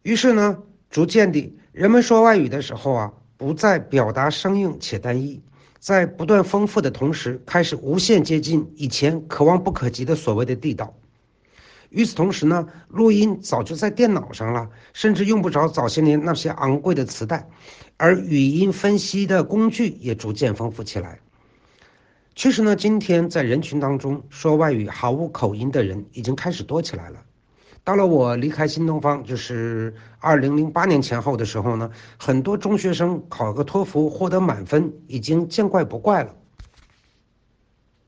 于是呢，逐渐地，人们说外语的时候不再表达生硬且单一，在不断丰富的同时，开始无限接近以前可望不可及的所谓的地道。与此同时呢，录音早就在电脑上了，甚至用不着早些年那些昂贵的磁带，而语音分析的工具也逐渐丰富起来。其实呢，今天在人群当中说外语毫无口音的人已经开始多起来了。到了我离开新东方，就是2008年前后的时候呢，很多中学生考个托福获得满分已经见怪不怪了。